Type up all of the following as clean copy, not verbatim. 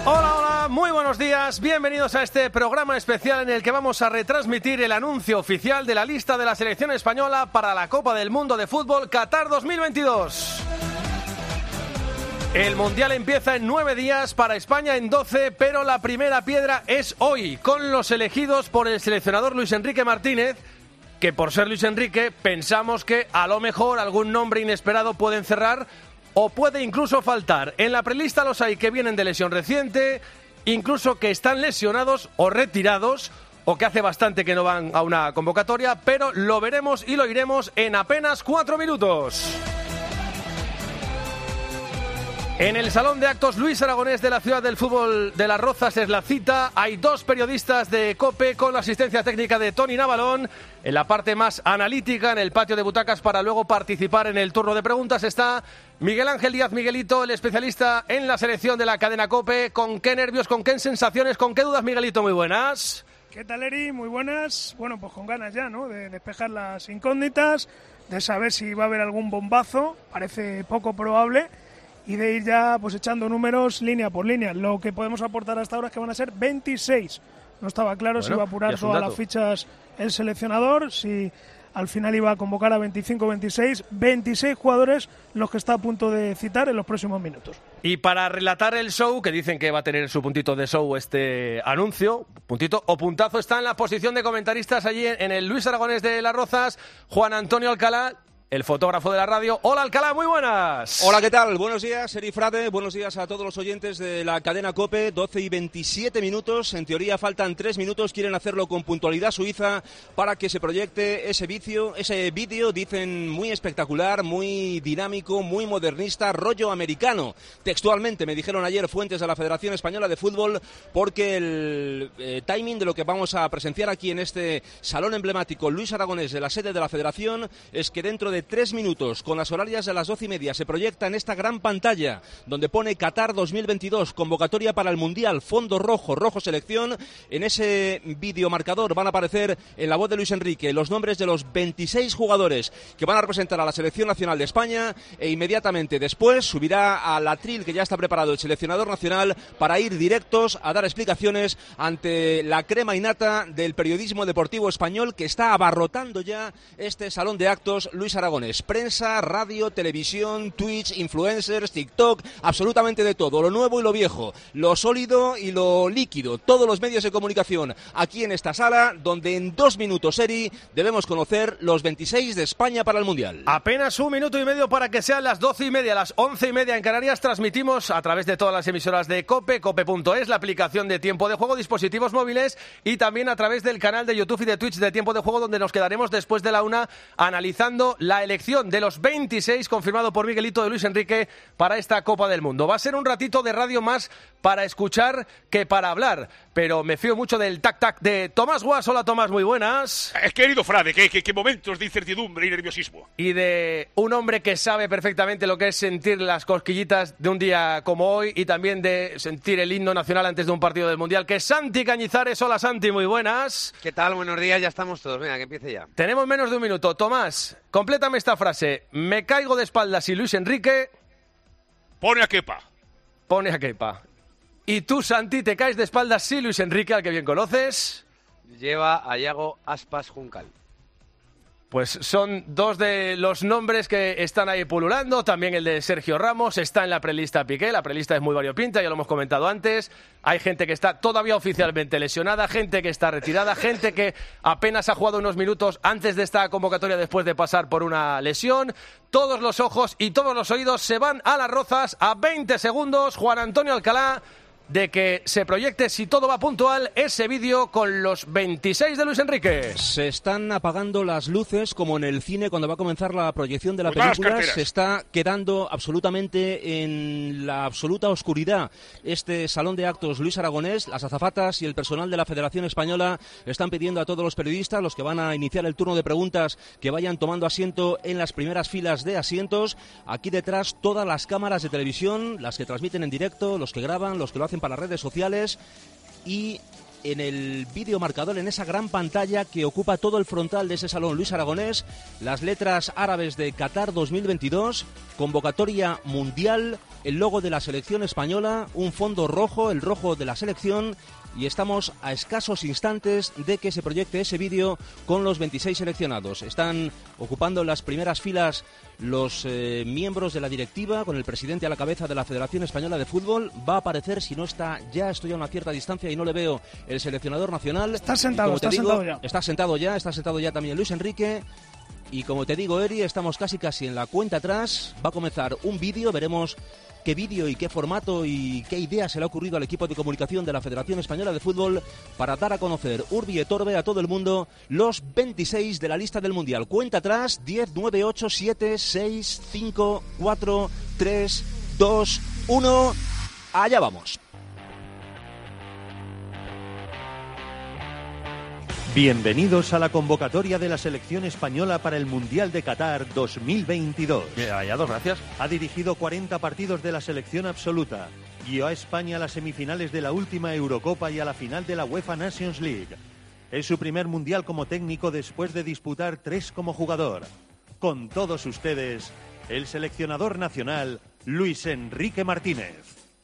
Hola, hola, muy buenos días, bienvenidos a este programa especial en el que vamos a retransmitir el anuncio oficial de la lista de la selección española para la Copa del Mundo de Fútbol Qatar 2022. El Mundial empieza en 9 días, para España en 12, pero la primera piedra es hoy, con los elegidos por el seleccionador Luis Enrique Martínez, que por ser Luis Enrique pensamos que a lo mejor algún nombre inesperado puede encerrar o puede incluso faltar. En la prelista los hay que vienen de lesión reciente, incluso que están lesionados o retirados, o que hace bastante que no van a una convocatoria, pero lo veremos y lo iremos en apenas 4 minutos. En el Salón de Actos Luis Aragonés de la Ciudad del Fútbol de Las Rozas es la cita. Hay 2 periodistas de COPE con la asistencia técnica de Tony Navalón. En la parte más analítica, en el patio de butacas, para luego participar en el turno de preguntas, está Miguel Ángel Díaz Miguelito, el especialista en la selección de la cadena COPE. ¿Con qué nervios, con qué sensaciones, con qué dudas, Miguelito? Muy buenas. ¿Qué tal, Eri? Muy buenas. Bueno, pues con ganas ya, ¿no?, de despejar las incógnitas, de saber si va a haber algún bombazo, parece poco probable, y de ir ya pues echando números línea por línea. Lo que podemos aportar hasta ahora es que van a ser 26. No estaba claro si iba a apurar todas las fichas el seleccionador, si al final iba a convocar a 25 o 26. 26 jugadores los que está a punto de citar en los próximos minutos. Y para relatar el show, que dicen que va a tener su puntito de show este anuncio, puntito o puntazo, está en la posición de comentaristas allí en el Luis Aragonés de Las Rozas, Juan Antonio Alcalá, el fotógrafo de la radio. Hola, Alcalá, muy buenas. Hola, ¿qué tal? Buenos días, Eri Frade. Buenos días a todos los oyentes de la cadena COPE. 12 y 27 minutos. En teoría faltan 3 minutos. Quieren hacerlo con puntualidad suiza para que se proyecte ese vídeo, dicen, muy espectacular, muy dinámico, muy modernista, rollo americano. Textualmente me dijeron ayer fuentes de la Federación Española de Fútbol, porque el timing de lo que vamos a presenciar aquí en este salón emblemático Luis Aragonés de la sede de la Federación es que dentro de 3 minutos, con las horarias de las 12:30, se proyecta en esta gran pantalla donde pone Qatar 2022, convocatoria para el Mundial, fondo rojo, rojo selección. En ese videomarcador van a aparecer, en la voz de Luis Enrique, los nombres de los 26 jugadores que van a representar a la selección nacional de España, e inmediatamente después subirá al atril que ya está preparado el seleccionador nacional para ir directos a dar explicaciones ante la crema innata del periodismo deportivo español, que está abarrotando ya este salón de actos Luis Aragonés. Prensa, radio, televisión, Twitch, influencers, TikTok, absolutamente de todo, lo nuevo y lo viejo, lo sólido y lo líquido, todos los medios de comunicación aquí en esta sala, donde en 2 minutos, Eri, debemos conocer los 26 de España para el Mundial. Apenas 1 minuto y medio para que sean las 12:30, las 11:30 en Canarias. Transmitimos a través de todas las emisoras de COPE, cope.es, la aplicación de Tiempo de Juego, dispositivos móviles, y también a través del canal de YouTube y de Twitch de Tiempo de Juego, donde nos quedaremos después de la 1 analizando la elección de los 26 confirmado por Miguelito de Luis Enrique para esta Copa del Mundo. Va a ser un ratito de radio más para escuchar que para hablar, pero me fío mucho del tac-tac de Tomás Guas. Hola, Tomás, muy buenas. Querido Frade, qué momentos de incertidumbre y nerviosismo. Y de un hombre que sabe perfectamente lo que es sentir las cosquillitas de un día como hoy, y también de sentir el himno nacional antes de un partido del Mundial, que es Santi Cañizares. Hola, Santi, muy buenas. ¿Qué tal? Buenos días, ya estamos todos. Venga, que empiece ya. Tenemos menos de 1 minuto. Tomás, complétame esta frase. Me caigo de espaldas y Luis Enrique pone a Kepa. Pone a Kepa. Y tú, Santi, te caes de espaldas si Luis Enrique, al que bien conoces, lleva a Iago Aspas Juncal. Pues son 2 de los nombres que están ahí pululando. También el de Sergio Ramos está en la prelista Piqué. La prelista es muy variopinta, ya lo hemos comentado antes. Hay gente que está todavía oficialmente lesionada, gente que está retirada, gente que apenas ha jugado unos minutos antes de esta convocatoria después de pasar por una lesión. Todos los ojos y todos los oídos se van a Las Rozas a 20 segundos. Juan Antonio Alcalá, de que se proyecte, si todo va puntual, ese vídeo con los 26 de Luis Enrique. Se están apagando las luces, como en el cine cuando va a comenzar la proyección de la película. Se está quedando absolutamente en la absoluta oscuridad este salón de actos Luis Aragonés. Las azafatas y el personal de la Federación Española están pidiendo a todos los periodistas, los que van a iniciar el turno de preguntas, que vayan tomando asiento en las primeras filas de asientos. Aquí detrás todas las cámaras de televisión, las que transmiten en directo, los que graban, los que lo hacen para las redes sociales, y en el vídeo marcador, en esa gran pantalla que ocupa todo el frontal de ese salón Luis Aragonés, las letras árabes de Qatar 2022, convocatoria mundial, el logo de la selección española, un fondo rojo, el rojo de la selección, y estamos a escasos instantes de que se proyecte ese vídeo con los 26 seleccionados. Están ocupando las primeras filas los miembros de la directiva, con el presidente a la cabeza de la Federación Española de Fútbol. Va a aparecer, si no está ya, estoy a una cierta distancia y no le veo, el seleccionador nacional. Está sentado, sentado ya. Está sentado ya también Luis Enrique. Y como te digo, Eri, estamos casi en la cuenta atrás. Va a comenzar un vídeo, veremos qué vídeo y qué formato y qué idea se le ha ocurrido al equipo de comunicación de la Federación Española de Fútbol para dar a conocer urbi et orbe a todo el mundo los 26 de la lista del Mundial. Cuenta atrás, 10, 9, 8, 7, 6, 5, 4, 3, 2, 1... Allá vamos. Bienvenidos a la convocatoria de la selección española para el Mundial de Qatar 2022. Dos gracias. Ha dirigido 40 partidos de la selección absoluta. Guió a España a las semifinales de la última Eurocopa y a la final de la UEFA Nations League. Es su primer Mundial como técnico después de disputar 3 como jugador. Con todos ustedes, el seleccionador nacional, Luis Enrique Martínez.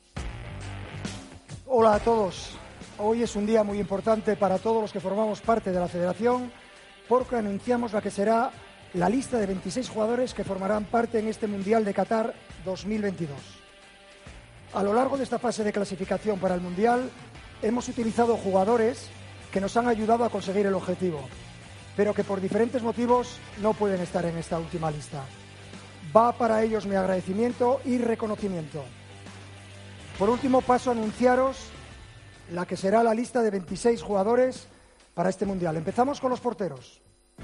Hola a todos. Hoy es un día muy importante para todos los que formamos parte de la Federación, porque anunciamos la que será la lista de 26 jugadores que formarán parte en este Mundial de Qatar 2022. A lo largo de esta fase de clasificación para el Mundial, hemos utilizado jugadores que nos han ayudado a conseguir el objetivo, pero que por diferentes motivos no pueden estar en esta última lista. Va para ellos mi agradecimiento y reconocimiento. Por último, paso a anunciaros la que será la lista de 26 jugadores para este Mundial. Empezamos con los porteros.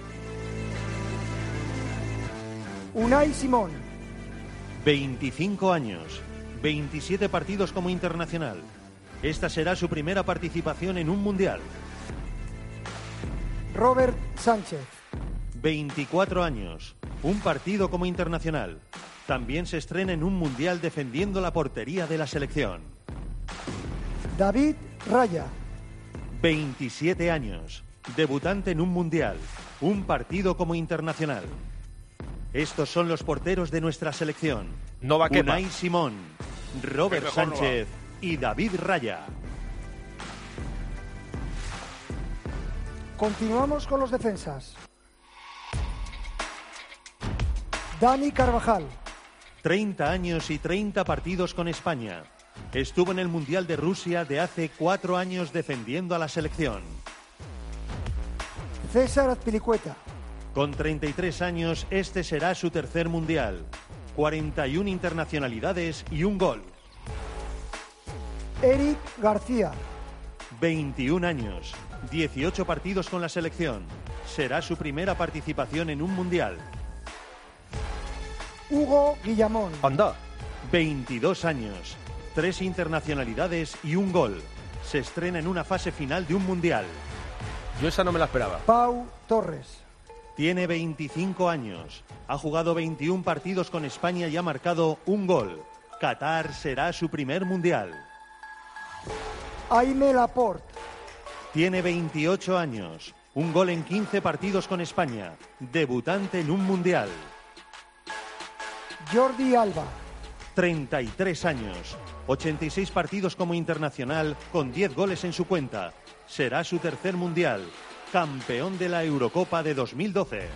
Unai Simón. 25 años, 27 partidos como internacional. Esta será su primera participación en un Mundial. Robert Sánchez. 24 años, un partido como internacional. También se estrena en un Mundial defendiendo la portería de la selección. David Raya. 27 años, debutante en un Mundial, un partido como internacional. Estos son los porteros de nuestra selección. Unai Simón, Robert Sánchez y David Raya. Continuamos con los defensas. Dani Carvajal. 30 años y 30 partidos con España. Estuvo en el Mundial de Rusia de hace 4 años defendiendo a la selección. César Azpilicueta. Con 33 años, este será su tercer Mundial. 41 internacionalidades y un gol. Eric García. 21 años, 18 partidos con la selección. Será su primera participación en un Mundial. Hugo Guillamón. 22 años, 3 internacionalidades y un gol. Se estrena en una fase final de un Mundial. Yo esa no me la esperaba. Pau Torres. Tiene 25 años. Ha jugado 21 partidos con España y ha marcado un gol. Qatar será su primer Mundial. Aimé Laporte. Tiene 28 años. Un gol en 15 partidos con España. Debutante en un Mundial. Jordi Alba. 33 años. 86 partidos como internacional con 10 goles en su cuenta. Será su tercer Mundial. Campeón de la Eurocopa de 2012.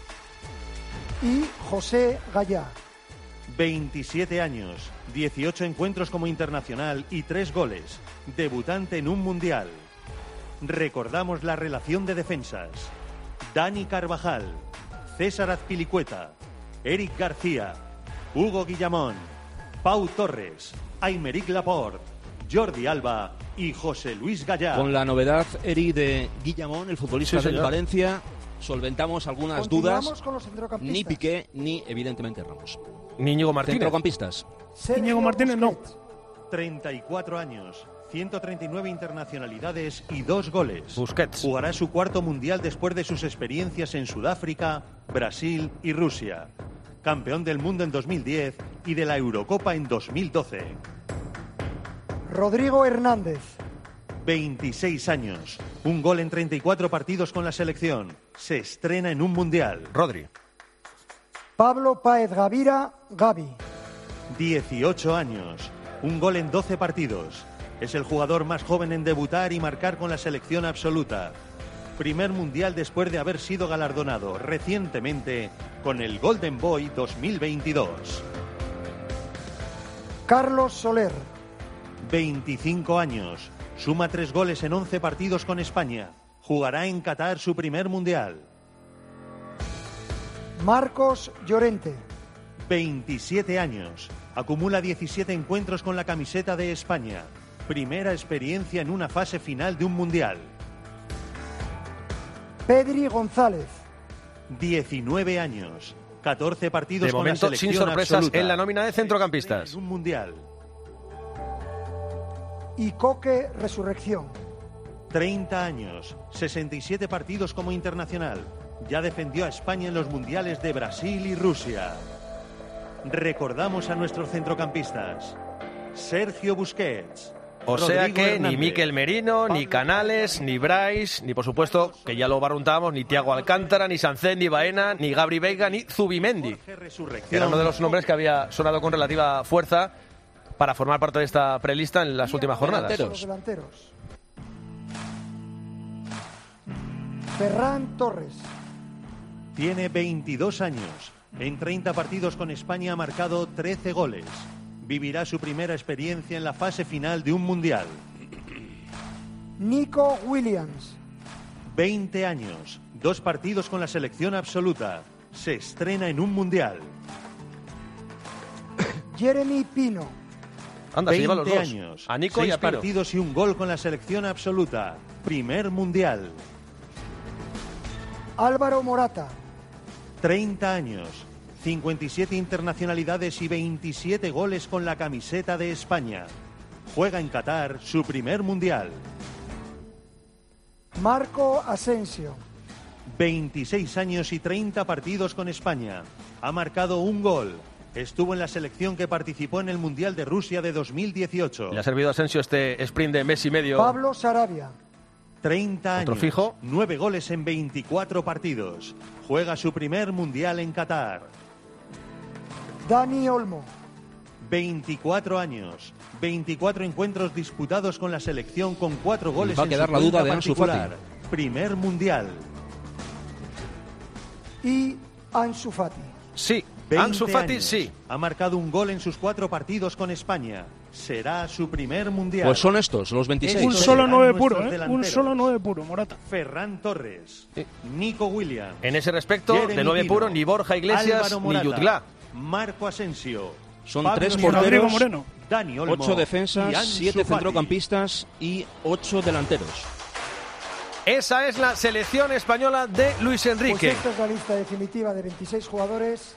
Y José Gallá. 27 años, 18 encuentros como internacional y 3 goles. Debutante en un Mundial. Recordamos la relación de defensas. Dani Carvajal, César Azpilicueta, Eric García, Hugo Guillamón, Pau Torres, Aymeric Laporte, Jordi Alba y José Luis Gallá. Con la novedad, Eri, de Guillamón, el futbolista del Valencia, solventamos algunas dudas. Con los centrocampistas. Ni Piqué, ni evidentemente Ramos. Ni Íñigo Martínez. Centrocampistas. Íñigo Martínez no. 34 años, 139 internacionalidades y 2 goles. Busquets. Jugará su cuarto Mundial después de sus experiencias en Sudáfrica, Brasil y Rusia. Campeón del mundo en 2010 y de la Eurocopa en 2012. Rodrigo Hernández. 26 años, un gol en 34 partidos con la selección. Se estrena en un mundial. Rodri. Pablo Páez Gavira, Gavi. 18 años, un gol en 12 partidos. Es el jugador más joven en debutar y marcar con la selección absoluta. Primer mundial después de haber sido galardonado recientemente con el Golden Boy 2022. Carlos Soler. 25 años, suma 3 goles en 11 partidos con España. Jugará en Qatar su primer mundial. Marcos Llorente. 27 años, acumula 17 encuentros con la camiseta de España. Primera experiencia en una fase final de un mundial. Pedri González. 19 años, 14 partidos De con momento, la selección sin sorpresas absoluta. en la nómina de centrocampistas. En un mundial. Y Coque Resurrección. 30 años, 67 partidos como internacional. Ya defendió a España en los mundiales de Brasil y Rusia. Recordamos a nuestros centrocampistas. Sergio Busquets. O sea Rodrigo que Hernández, ni Mikel Merino, ni Canales, ni Brais, ni por supuesto, que ya lo barruntábamos, ni Thiago Alcántara, ni Sancet, ni Baena, ni Gabri Veiga, ni Zubimendi. Jorge Resurrección. Que era uno de los nombres que había sonado con relativa fuerza para formar parte de esta prelista en las últimas jornadas. Los delanteros. Ferran Torres. Tiene 22 años. En 30 partidos con España ha marcado 13 goles. Vivirá su primera experiencia en la fase final de un mundial. Nico Williams. 20 años, 2 partidos con la selección absoluta. Se estrena en un mundial. Jeremy Pino. Anda, se lleva los 20 dos. años, A Nico 6 y a Pino. partidos y un gol con la selección absoluta. Primer mundial. Álvaro Morata. 30 años, 57 internacionalidades y 27 goles con la camiseta de España. Juega en Qatar su primer mundial. Marco Asensio. 26 años y 30 partidos con España. Ha marcado un gol. Estuvo en la selección que participó en el Mundial de Rusia de 2018. Le ha servido a Asensio este sprint de mes y medio. Pablo Sarabia. 30 Otro años, fijo. 9 goles en 24 partidos. Juega su primer mundial en Qatar. Dani Olmo. 24 años, 24 encuentros disputados con la selección con 4 goles Va a en quedar su la duda cuenta de Ansu particular. Fati. Primer mundial. Y Ansu Fati. Sí, 20 Ansu Fati años. sí. Ha marcado un gol en sus 4 partidos con España. Será su primer mundial. Pues son estos, los 26. Un Estos solo serán 9 nuestros puro, ¿eh? Un delanteros. solo 9 puro, Morata. Ferran Torres, Nico Williams. En ese respecto, Jeremy de 9 Pino, puro, ni Borja Iglesias Álvaro ni Morata, Jutgla. Marco Asensio. Son Pablo 3 Sarabia, Rodrigo porteros, Moreno. Dani Olmo 8 y defensas, Ansu 7 Fati. centrocampistas y 8 delanteros. Esa es la selección española de Luis Pues Enrique. esta es la lista definitiva de 26 jugadores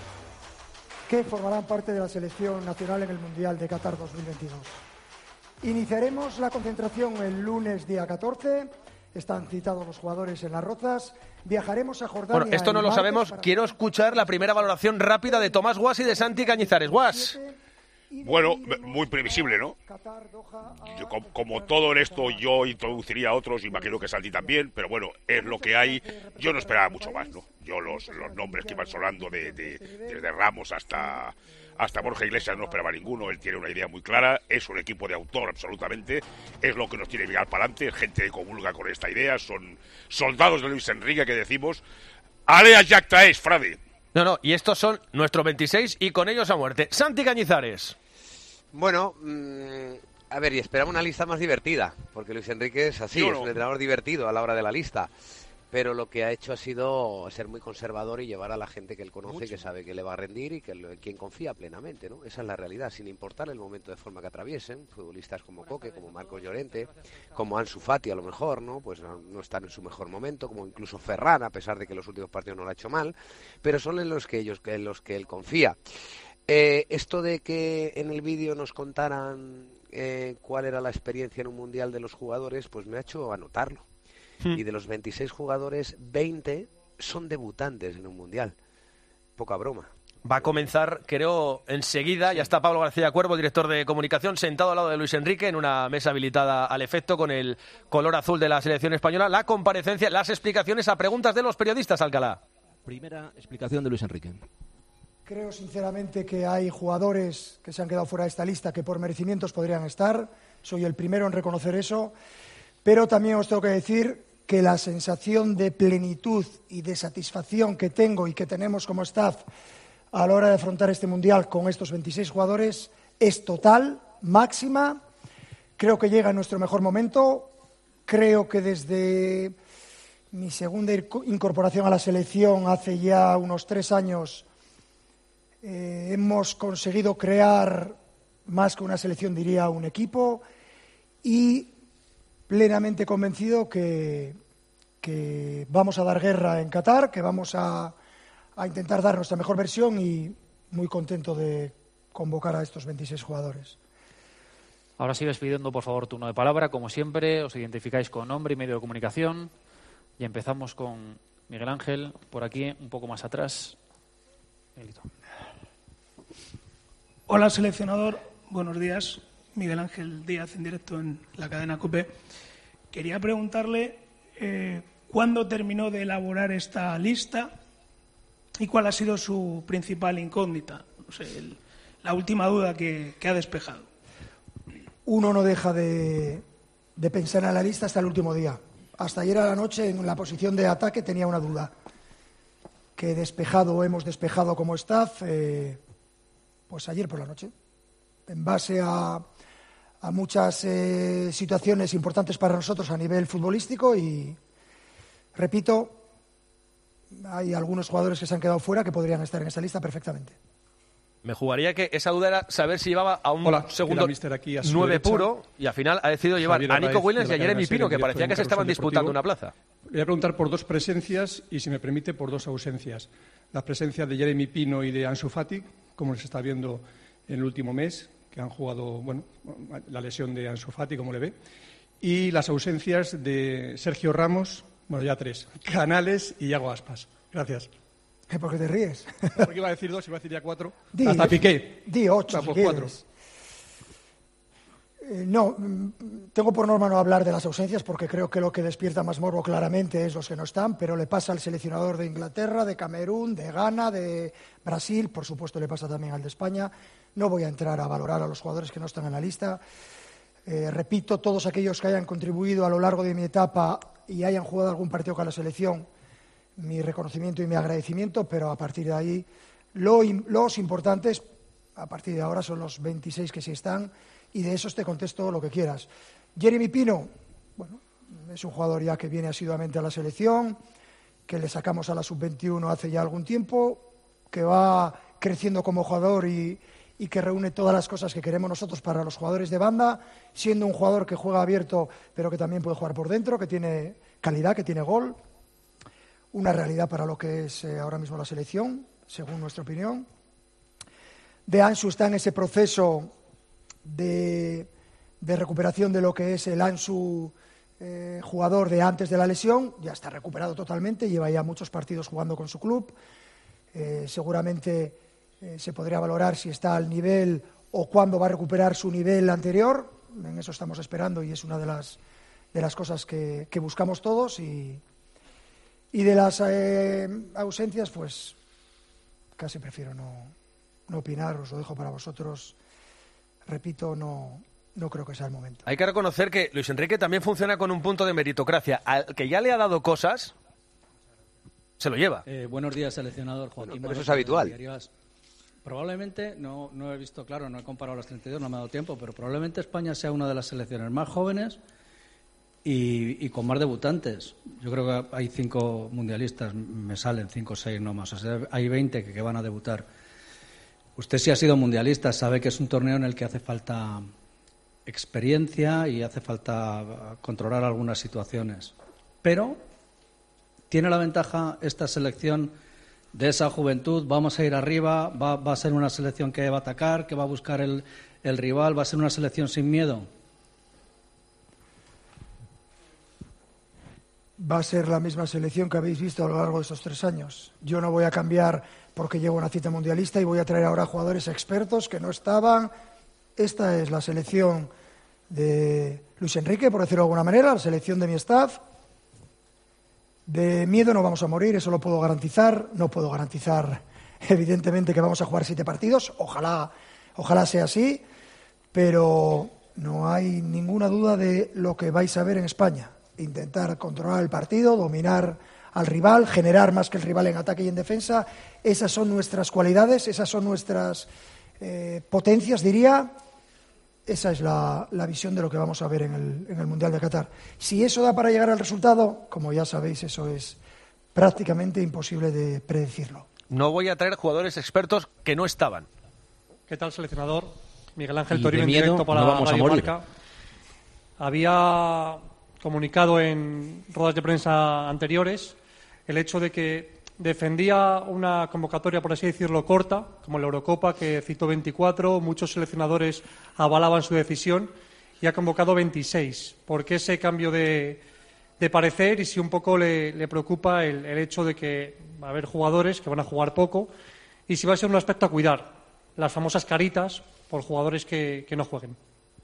que formarán parte de la selección nacional en el Mundial de Qatar 2022. Iniciaremos la concentración el lunes día 14. Están citados los jugadores en Las Rozas. Viajaremos a Jordania. Bueno, esto no el lo martes sabemos. para- Quiero escuchar la primera valoración rápida de Tomás Guas y de Santi Cañizares. Guas. Bueno, muy previsible, ¿no? Yo, como todo en esto, yo introduciría a otros, imagino que Santi también, pero bueno, es lo que hay. Yo no esperaba mucho más, ¿no? Yo los nombres que iban sonando desde Ramos hasta Borja Iglesias no esperaba ninguno. Él tiene una idea muy clara, es un equipo de autor absolutamente, es lo que nos tiene que mirar para adelante, gente que comulga con esta idea, son soldados de Luis Enrique que decimos, alea jacta es, Frade. No, y estos son nuestros 26 y con ellos a muerte. Santi Cañizares. Bueno, a ver, y esperaba una lista más divertida, porque Luis Enrique es así, Yo es no. un entrenador divertido a la hora de la lista. Pero lo que ha hecho ha sido ser muy conservador y llevar a la gente que él conoce, que sabe que le va a rendir y en quien confía plenamente, ¿no? Esa es la realidad, sin importar el momento de forma que atraviesen. Futbolistas como Coque, como Marcos Llorente, como Ansu Fati a lo mejor, ¿no? Pues no están en su mejor momento, como incluso Ferran, a pesar de que los últimos partidos no lo ha hecho mal, pero son en los que él confía. Esto de que en el vídeo nos contaran cuál era la experiencia en un mundial de los jugadores, pues me ha hecho anotarlo. Y de los 26 jugadores, 20 son debutantes en un mundial. Poca broma. Va a comenzar, creo, enseguida. Ya está Pablo García Cuervo, director de comunicación, sentado al lado de Luis Enrique en una mesa habilitada al efecto con el color azul de la selección española. La comparecencia, las explicaciones a preguntas de los periodistas, Alcalá. Primera explicación de Luis Enrique. Creo sinceramente que hay jugadores que se han quedado fuera de esta lista que por merecimientos podrían estar. Soy el primero en reconocer eso. Pero también os tengo que decir que la sensación de plenitud y de satisfacción que tengo y que tenemos como staff a la hora de afrontar este Mundial con estos 26 jugadores es total, máxima. Creo que llega nuestro mejor momento. Creo que desde mi segunda incorporación a la selección hace ya unos 3 años hemos conseguido crear, más que una selección, diría un equipo, y plenamente convencido que vamos a dar guerra en Qatar, que vamos a intentar dar nuestra mejor versión y muy contento de convocar a estos 26 jugadores. Ahora sigues pidiendo, por favor, turno de palabra. Como siempre, os identificáis con nombre y medio de comunicación. Y empezamos con Miguel Ángel, por aquí, un poco más atrás. Miguelito. Hola, seleccionador. Buenos días. Miguel Ángel Díaz, en directo en la cadena COPE. Quería preguntarle cuándo terminó de elaborar esta lista y cuál ha sido su principal incógnita, no sé, la última duda que ha despejado. Uno no deja de pensar en la lista hasta el último día. Hasta ayer a la noche, en la posición de ataque, tenía una duda que hemos despejado como staff, pues ayer por la noche, en base a muchas situaciones importantes para nosotros a nivel futbolístico y, repito, hay algunos jugadores que se han quedado fuera que podrían estar en esa lista perfectamente. Me jugaría que esa duda era saber si llevaba a un segundo aquí a 9 derecha, puro y al final ha decidido llevar a Nico Williams y a Jeremy Pino, que parecía que se estaban disputando una plaza. Voy a preguntar por 2 presencias y, si me permite, por 2 ausencias. La presencia de Jeremy Pino y de Ansu Fati, como se está viendo en el último mes, que han jugado, la lesión de Ansu Fati, como le ve, y las ausencias de Sergio Ramos, ya 3, Canales y Iago Aspas. Gracias. ¿Por qué te ríes? Porque iba a decir 2, iba a decir ya 4. Hasta Piqué. Di 8, si quieres. No, tengo por norma no hablar de las ausencias porque creo que lo que despierta más morbo claramente es los que no están, pero le pasa al seleccionador de Inglaterra, de Camerún, de Ghana, de Brasil, por supuesto le pasa también al de España. No voy a entrar a valorar a los jugadores que no están en la lista. Repito, todos aquellos que hayan contribuido a lo largo de mi etapa y hayan jugado algún partido con la selección, mi reconocimiento y mi agradecimiento, pero a partir de ahí los importantes, a partir de ahora, son los 26 que sí están, y de esos te contesto lo que quieras. Jeremy Pino, es un jugador ya que viene asiduamente a la selección, que le sacamos a la sub-21 hace ya algún tiempo, que va creciendo como jugador y que reúne todas las cosas que queremos nosotros para los jugadores de banda, siendo un jugador que juega abierto, pero que también puede jugar por dentro, que tiene calidad, que tiene gol. Una realidad para lo que es ahora mismo la selección, según nuestra opinión. De Ansu está en ese proceso de recuperación de lo que es el Ansu jugador de antes de la lesión. Ya está recuperado totalmente, lleva ya muchos partidos jugando con su club. Seguramente se podría valorar si está al nivel o cuándo va a recuperar su nivel anterior. En eso estamos esperando y es una de las cosas que buscamos todos. Y de las ausencias, pues casi prefiero no opinar, os lo dejo para vosotros. Repito, no creo que sea el momento. Hay que reconocer que Luis Enrique también funciona con un punto de meritocracia. Al que ya le ha dado cosas, se lo lleva. Buenos días, seleccionador Joaquín. Pero eso es habitual. Probablemente, no he visto, claro, no he comparado las 32, no me ha dado tiempo, pero probablemente España sea una de las selecciones más jóvenes y con más debutantes. Yo creo que hay 5 mundialistas, me salen 5 o 6 nomás, o sea, hay 20 que van a debutar. Usted sí ha sido mundialista, sabe que es un torneo en el que hace falta experiencia y hace falta controlar algunas situaciones. Pero tiene la ventaja esta selección de esa juventud. Vamos a ir arriba, va a ser una selección que va a atacar, que va a buscar el rival, va a ser una selección sin miedo. Va a ser la misma selección que habéis visto a lo largo de estos 3 años. Yo no voy a cambiar porque llevo una cita mundialista y voy a traer ahora jugadores expertos que no estaban. Esta es la selección de Luis Enrique, por decirlo de alguna manera, la selección de mi staff. De miedo no vamos a morir, eso lo puedo garantizar. No puedo garantizar, evidentemente, que vamos a jugar 7 partidos. Ojalá sea así, pero no hay ninguna duda de lo que vais a ver en España. Intentar controlar el partido, dominar al rival, generar más que el rival en ataque y en defensa. Esas son nuestras cualidades, esas son nuestras potencias, diría. Esa es la visión de lo que vamos a ver en el Mundial de Qatar. Si eso da para llegar al resultado, como ya sabéis, eso es prácticamente imposible de predecirlo. No voy a traer jugadores expertos que no estaban. ¿Qué tal, seleccionador? Miguel Ángel Toribio en directo para Radio Marca. Había comunicado en ruedas de prensa anteriores el hecho de que defendía una convocatoria, por así decirlo, corta, como la Eurocopa, que citó 24, muchos seleccionadores avalaban su decisión y ha convocado 26. ¿Por qué ese cambio de parecer y si un poco le preocupa el hecho de que va a haber jugadores que van a jugar poco y si va a ser un aspecto a cuidar, las famosas caritas por jugadores que no jueguen?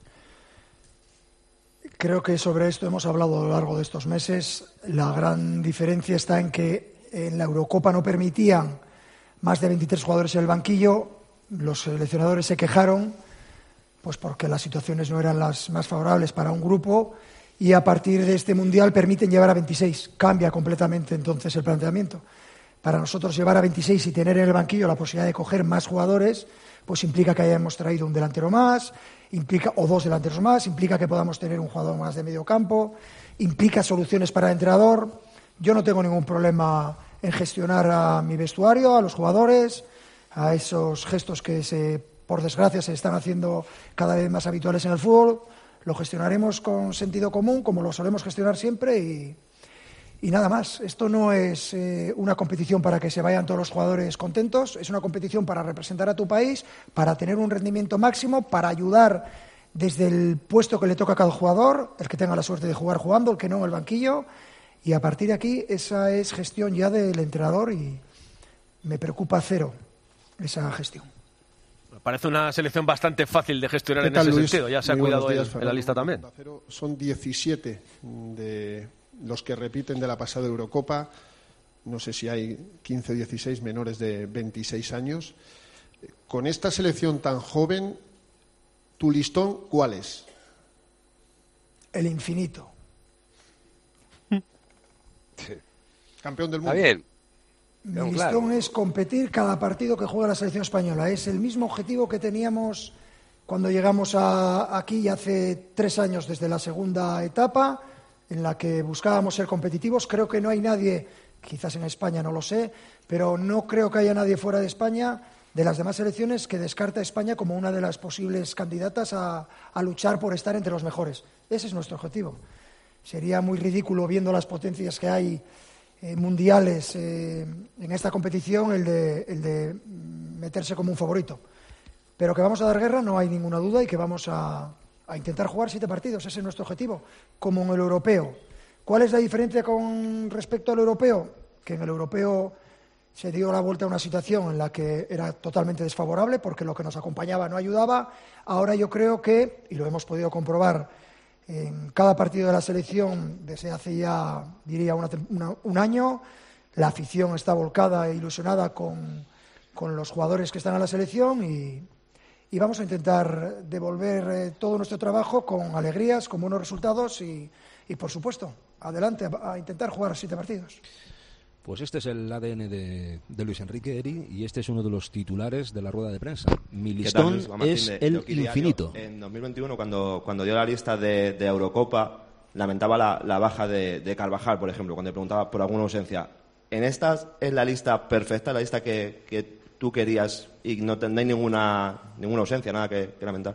Creo que sobre esto hemos hablado a lo largo de estos meses. La gran diferencia está en que en la Eurocopa no permitían más de 23 jugadores en el banquillo. Los seleccionadores se quejaron pues porque las situaciones no eran las más favorables para un grupo y a partir de este Mundial permiten llevar a 26. Cambia completamente entonces el planteamiento. Para nosotros llevar a 26 y tener en el banquillo la posibilidad de coger más jugadores pues implica que hayamos traído un delantero más, o 2 delanteros más, implica que podamos tener un jugador más de medio campo, implica soluciones para el entrenador. Yo no tengo ningún problema en gestionar a mi vestuario, a los jugadores, a esos gestos que por desgracia se están haciendo cada vez más habituales en el fútbol. Lo gestionaremos con sentido común, como lo solemos gestionar siempre y nada más. Esto no es una competición para que se vayan todos los jugadores contentos, es una competición para representar a tu país, para tener un rendimiento máximo, para ayudar desde el puesto que le toca a cada jugador, el que tenga la suerte de jugar jugando, el que no en el banquillo. Y a partir de aquí, esa es gestión ya del entrenador y me preocupa cero esa gestión. Parece una selección bastante fácil de gestionar en ese sentido. Ya se ha cuidado en la lista también. Son 17 de los que repiten de la pasada Eurocopa. No sé si hay 15 o 16 menores de 26 años. Con esta selección tan joven, ¿tu listón cuál es? El infinito. Campeón del mundo. Está bien. Mi listón es competir cada partido que juega la selección española. Es el mismo objetivo que teníamos cuando llegamos aquí hace 3 años desde la segunda etapa, en la que buscábamos ser competitivos. Creo que no hay nadie, quizás en España no lo sé, pero no creo que haya nadie fuera de España, de las demás selecciones, que descarta a España como una de las posibles candidatas a luchar por estar entre los mejores. Ese es nuestro objetivo. Sería muy ridículo, viendo las potencias que hay mundiales en esta competición, el de meterse como un favorito. Pero que vamos a dar guerra no hay ninguna duda y que vamos a intentar jugar 7 partidos. Ese es nuestro objetivo, como en el europeo. ¿Cuál es la diferencia con respecto al europeo? Que en el europeo se dio la vuelta a una situación en la que era totalmente desfavorable porque lo que nos acompañaba no ayudaba. Ahora yo creo que, y lo hemos podido comprobar en cada partido de la selección desde hace ya, diría, un año, la afición está volcada e ilusionada con los jugadores que están en la selección y vamos a intentar devolver todo nuestro trabajo con alegrías, con buenos resultados y por supuesto, adelante a intentar jugar 7 partidos. Pues este es el ADN de Luis Enrique, Eri, y este es uno de los titulares de la rueda de prensa. Mi listón es el infinito. En 2021, cuando dio la lista de Eurocopa, lamentaba la baja de Carvajal, por ejemplo, cuando le preguntaba por alguna ausencia. En esta es la lista perfecta, la lista que tú querías y no hay ninguna ausencia, nada que lamentar.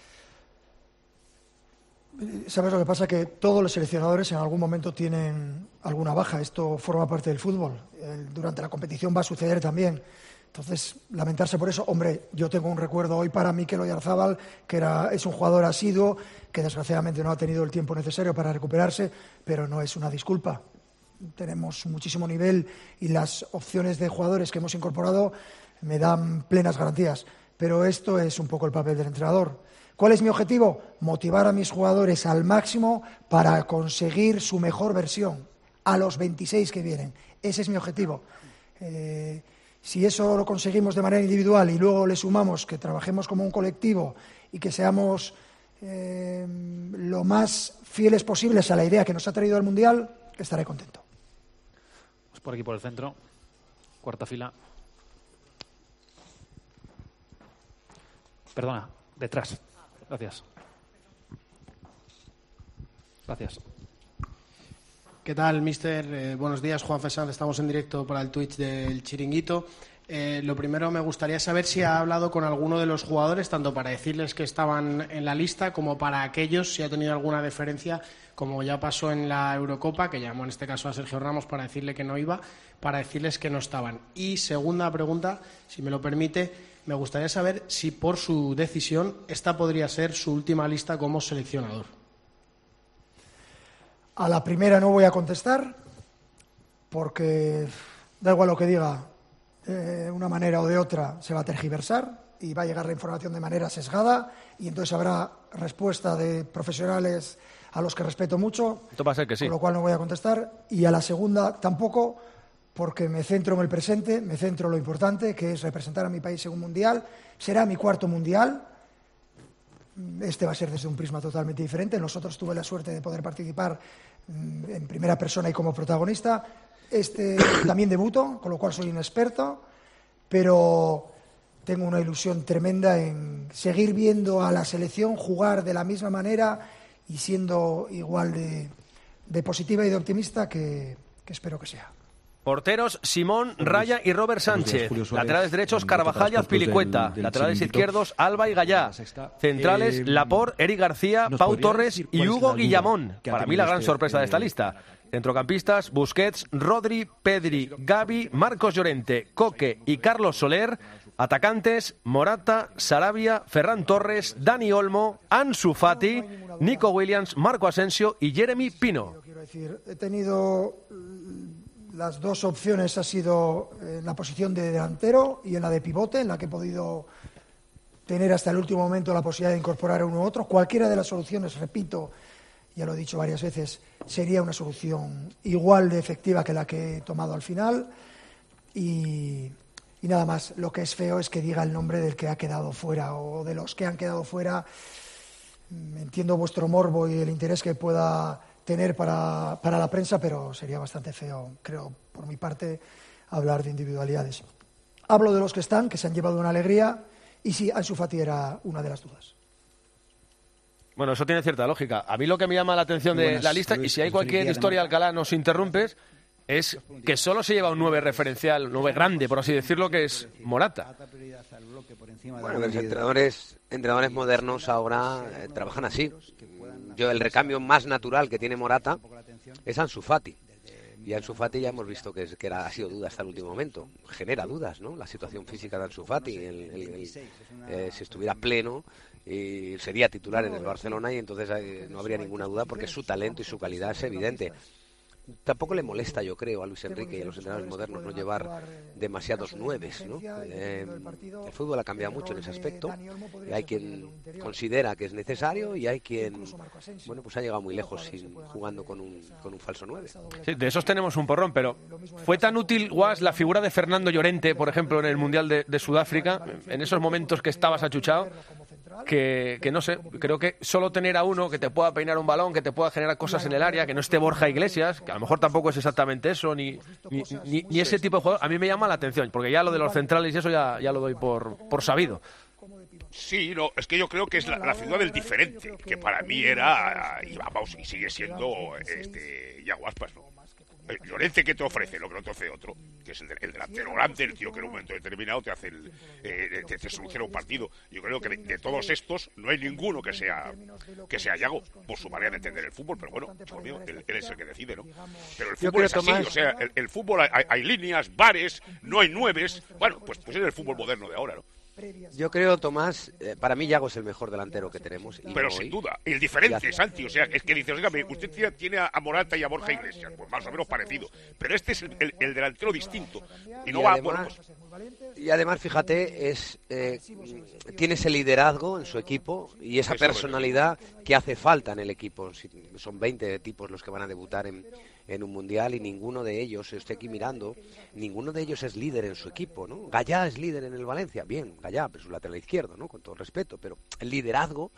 ¿Sabes lo que pasa? Que todos los seleccionadores en algún momento tienen alguna baja. Esto forma parte del fútbol. Durante la competición va a suceder también. Entonces, lamentarse por eso. Hombre, yo tengo un recuerdo hoy para Mikel Oyarzabal, que es un jugador asiduo, que desgraciadamente no ha tenido el tiempo necesario para recuperarse, pero no es una disculpa. tenemos muchísimo nivel y las opciones de jugadores que hemos incorporado me dan plenas garantías. Pero esto es un poco el papel del entrenador. ¿Cuál es mi objetivo? Motivar a mis jugadores al máximo para conseguir su mejor versión a los 26 que vienen. Ese es mi objetivo. Si eso lo conseguimos de manera individual y luego le sumamos que trabajemos como un colectivo y que seamos lo más fieles posibles a la idea que nos ha traído al Mundial, estaré contento. Pues por aquí, por el centro. Cuarta fila. Perdona, detrás. Gracias. Gracias. ¿Qué tal, mister? Buenos días, Juan Fesán. Estamos en directo para el Twitch del Chiringuito. Lo primero, me gustaría saber si ha hablado con alguno de los jugadores, tanto para decirles que estaban en la lista como para aquellos, si ha tenido alguna deferencia, como ya pasó en la Eurocopa, que llamó en este caso a Sergio Ramos para decirle que no iba, para decirles que no estaban. Y segunda pregunta, si me lo permite, me gustaría saber si por su decisión esta podría ser su última lista como seleccionador. A la primera no voy a contestar porque da igual lo que diga, de una manera o de otra se va a tergiversar y va a llegar la información de manera sesgada y entonces habrá respuesta de profesionales a los que respeto mucho, esto va a ser que sí. Con lo cual no voy a contestar. Y a la segunda tampoco, porque me centro en el presente, me centro en lo importante, que es representar a mi país en un mundial. Será mi cuarto mundial. Este va a ser desde un prisma totalmente diferente. Nosotros tuve la suerte de poder participar en primera persona y como protagonista. Este también debuto, con lo cual soy inexperto, pero tengo una ilusión tremenda en seguir viendo a la selección jugar de la misma manera y siendo igual de positiva y de optimista que espero que sea. Porteros, Simón, Raya y Robert Sánchez. Laterales derechos, Carvajal y Azpilicueta. Laterales izquierdos, Alba y Gallá. Centrales, Laporte, Eric García, Pau Torres y Hugo Guillamón. Para mí la gran sorpresa de esta lista. Centrocampistas, Busquets, Rodri, Pedri, Gavi, Marcos Llorente, Coque y Carlos Soler. Atacantes, Morata, Sarabia, Ferran Torres, Dani Olmo, Ansu Fati, Nico Williams, Marco Asensio y Jeremy Pino. Quiero decir, he tenido las dos opciones, ha sido en la posición de delantero y en la de pivote, en la que he podido tener hasta el último momento la posibilidad de incorporar uno u otro. Cualquiera de las soluciones, repito, ya lo he dicho varias veces, sería una solución igual de efectiva que la que he tomado al final. Y nada más, lo que es feo es que diga el nombre del que ha quedado fuera o de los que han quedado fuera. Entiendo vuestro morbo y el interés que pueda tener para la prensa, pero sería bastante feo, creo, por mi parte, hablar de individualidades. Hablo de los que están, que se han llevado una alegría, y sí, Ansu Fati era una de las dudas. Bueno, eso tiene cierta lógica. A mí lo que me llama la atención de la lista, y si hay cualquier historia, Alcalá, nos interrumpes, es que solo se lleva un 9 referencial, 9 grande, por así decirlo, que es Morata. Bueno, los entrenadores modernos ahora trabajan así. El recambio más natural que tiene Morata es Ansu Fati. Y Ansu Fati ya hemos visto que ha sido duda hasta el último momento. Genera dudas, ¿no? La situación física de Ansu Fati. Si estuviera pleno, sería titular en el Barcelona y entonces no habría ninguna duda porque su talento y su calidad es evidente. Tampoco le molesta, yo creo, a Luis Enrique y a los entrenadores modernos no llevar demasiados nueves, ¿no? El fútbol ha cambiado mucho en ese aspecto. Y hay quien considera que es necesario y hay quien, bueno, pues ha llegado muy lejos jugando con un falso 9. Sí, de esos tenemos un porrón, pero ¿fue tan útil, Guas, la figura de Fernando Llorente, por ejemplo, en el Mundial de Sudáfrica, en esos momentos que estabas achuchado? Que no sé, creo que solo tener a uno que te pueda peinar un balón, que te pueda generar cosas en el área, que no esté Borja Iglesias, que a lo mejor tampoco es exactamente eso, ni ese tipo de jugador, a mí me llama la atención, porque ya lo de los centrales y eso ya lo doy por sabido. Sí, no, es que yo creo que es la figura del diferente, que para mí era, y vamos, y sigue siendo Yago Aspas, ¿no? Llorente, ¿qué te ofrece? Lo que no te ofrece otro, que es el delantero grande, el tío que en un momento determinado te hace te soluciona un partido. Yo creo que de todos estos no hay ninguno que sea Yago, por su manera de entender el fútbol, pero bueno, por mío, él es el que decide, ¿no? Pero el fútbol es así, o sea, el fútbol hay líneas, bares, no hay nueves, bueno, pues es el fútbol moderno de ahora, ¿no? Yo creo, Tomás, para mí Yago es el mejor delantero que tenemos. Pero sin duda, el diferente, Santi, o sea, es que dices, oiga, usted tiene a Morata y a Borja Iglesias, pues más o menos parecido, pero este es el delantero distinto. Y no va, además, y además, fíjate, tiene ese liderazgo en su equipo y esa personalidad que hace falta en el equipo. Son 20 tipos los que van a debutar en un mundial y ninguno de ellos, estoy aquí mirando, ninguno de ellos es líder en su equipo, ¿no? Gallá es líder en el Valencia, bien, Gallá, pero es un lateral izquierdo, ¿no? Con todo respeto, pero el liderazgo...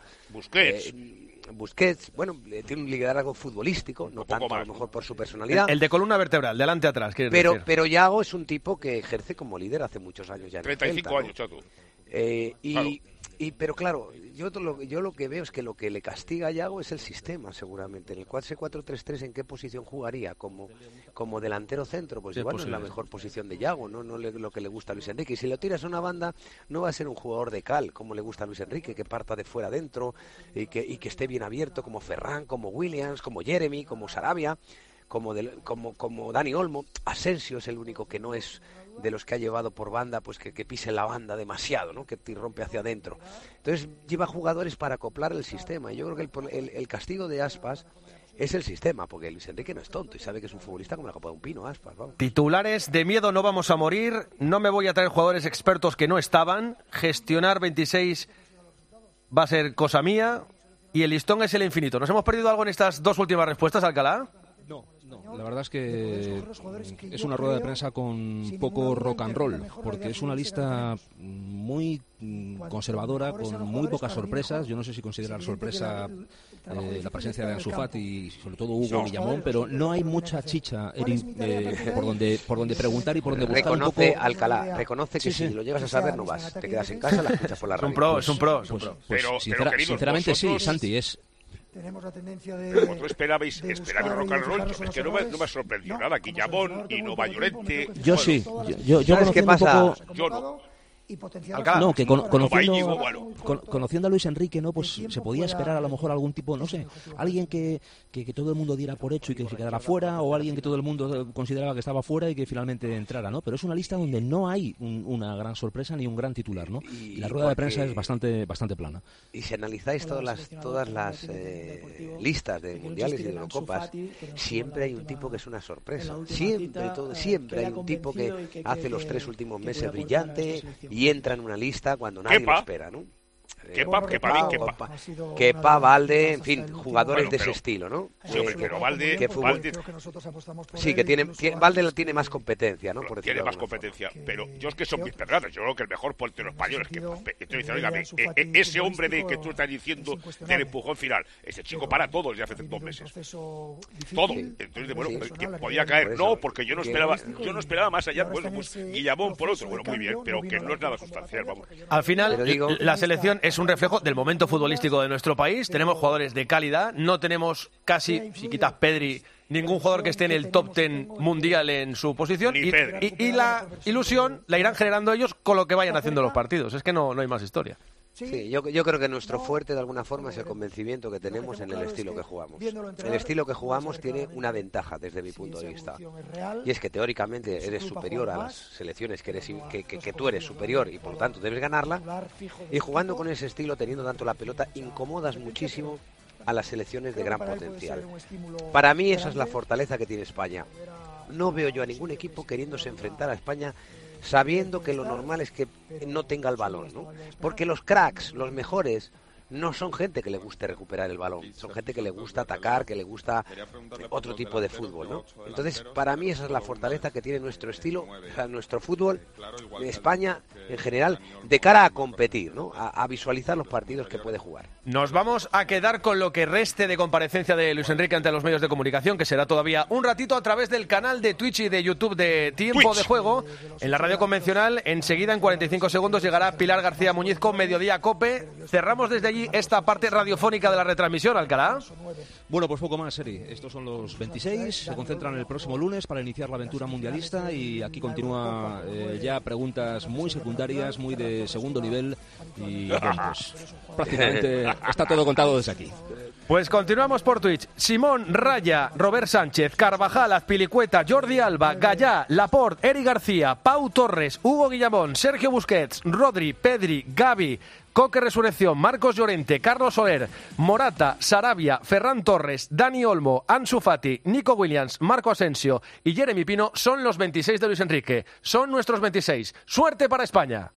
Busquets, bueno, tiene un liderazgo futbolístico, no tanto a lo mejor por su personalidad. El de columna vertebral, delante atrás, quieres decir. Pero Yago es un tipo que ejerce como líder hace muchos años ya. 35 años, chato. Claro. Pero claro, yo lo que veo es que lo que le castiga a Yago es el sistema, seguramente. En el 4-4-3-3, ¿en qué posición jugaría? Como delantero centro, pues igual no es la mejor posición de Yago, no lo que le gusta a Luis Enrique. Y si lo tiras a una banda, no va a ser un jugador de cal, como le gusta a Luis Enrique, que parta de fuera adentro y que esté bien abierto, como Ferran, como Williams, como Jeremy, como Sarabia, como Dani Olmo. Asensio es el único que no es de los que ha llevado por banda, pues que pise la banda demasiado, ¿no? Que te rompe hacia adentro. Entonces lleva jugadores para acoplar el sistema. Yo creo que el castigo de Aspas es el sistema, porque Luis Enrique no es tonto y sabe que es un futbolista como la copa de un pino, Aspas. Vamos. Titulares: de miedo no vamos a morir, no me voy a traer jugadores expertos que no estaban, gestionar 26 va a ser cosa mía y el listón es el infinito. ¿Nos hemos perdido algo en estas dos últimas respuestas, Alcalá? No, la verdad es que es una rueda de prensa con poco rock and roll, porque es una lista muy conservadora, con muy pocas sorpresas. Yo no sé si considerar sorpresa la presencia de Ansu Fati y sobre todo Hugo Guillamón, pero no hay mucha chicha por donde preguntar y por donde buscar un poco. Alcalá, reconoce que si lo llegas a saber no vas, te quedas en casa, la escuchas por la radio. Es un pro. Sinceramente sí, Santi, es... Tenemos la tendencia de... Vosotros esperabais rock and roll, es que no me sorprendió nada. Guillamón y Nova Llorente... Yo sí, yo conociendo un poco... Yo no. No, que conociendo a Luis Enrique, no, pues se podía esperar a lo mejor algún tipo, no sé, alguien que todo el mundo diera por hecho y que se quedara fuera, o alguien que todo el mundo consideraba que estaba fuera y que finalmente entrara, ¿no? Pero es una lista donde no hay una gran sorpresa ni un gran titular, ¿no? Y la rueda de prensa es bastante plana. Y si analizáis todas las listas de mundiales y de Eurocopas, siempre hay un tipo que es una sorpresa. Siempre hay un tipo que hace los 3 últimos meses brillante y entra en una lista cuando nadie lo espera, ¿no? Kepa, Valde, en fin, jugadores de ese estilo, ¿no? Sí, pero Valde sí, Valde tiene más competencia, ¿no? Por tiene más competencia, pero yo es que son mis perradas. Yo creo que el mejor portero español es Kepa. Entonces, oígame, ese hombre que tú estás diciendo del empujón final, ese chico para todos ya hace 2 meses. Todo. Entonces, bueno, que podía caer. No, porque yo no esperaba más allá. Bueno, pues Guillamón por otro, bueno, muy bien, pero que no es nada sustancial, vamos. Al final, la selección es un reflejo del momento futbolístico de nuestro país. Tenemos jugadores de calidad, no tenemos casi, si quitas Pedri, ningún jugador que esté en el top 10 mundial en su posición y la ilusión la irán generando ellos con lo que vayan haciendo los partidos. Es que no hay más historia. Sí, yo creo que nuestro fuerte de alguna forma es el convencimiento que tenemos en el estilo que jugamos. El estilo que jugamos tiene una ventaja desde mi punto de vista, y es que teóricamente eres superior a las selecciones que tú eres superior y por lo tanto debes ganarla, y jugando con ese estilo, teniendo tanto la pelota, incomodas muchísimo a las selecciones de gran potencial. Para mí esa es la fortaleza que tiene España. No veo yo a ningún equipo queriéndose enfrentar a España sabiendo que lo normal es que no tenga el balón, ¿no? Porque los cracks, los mejores, no son gente que le guste recuperar el balón, son gente que le gusta atacar, que le gusta otro tipo de fútbol, ¿no? Entonces, para mí esa es la fortaleza que tiene nuestro estilo, o sea, nuestro fútbol de España en general, de cara a competir, ¿no? A visualizar los partidos que puede jugar. Nos vamos a quedar con lo que reste de comparecencia de Luis Enrique ante los medios de comunicación, que será todavía un ratito a través del canal de Twitch y de YouTube de Tiempo de Juego. En la radio convencional, enseguida, en 45 segundos, llegará Pilar García Muñiz con Mediodía Cope. Cerramos desde allí esta parte radiofónica de la retransmisión, Alcalá. Bueno, pues poco más, Eri. Estos son los 26, se concentran el próximo lunes para iniciar la aventura mundialista y aquí continúa ya preguntas muy secundarias secundarias, muy de segundo nivel y bueno, pues prácticamente está todo contado desde aquí. Pues continuamos por Twitch. Simón, Raya, Robert Sánchez, Carvajal, Azpilicueta, Jordi Alba, Gallá, Laporte, Eri García, Pau Torres, Hugo Guillamón, Sergio Busquets, Rodri, Pedri, Gavi, Coque Resurrección, Marcos Llorente, Carlos Soler, Morata, Sarabia, Ferran Torres, Dani Olmo, Ansu Fati, Nico Williams, Marco Asensio y Jeremy Pino son los 26 de Luis Enrique. Son nuestros 26. ¡Suerte para España!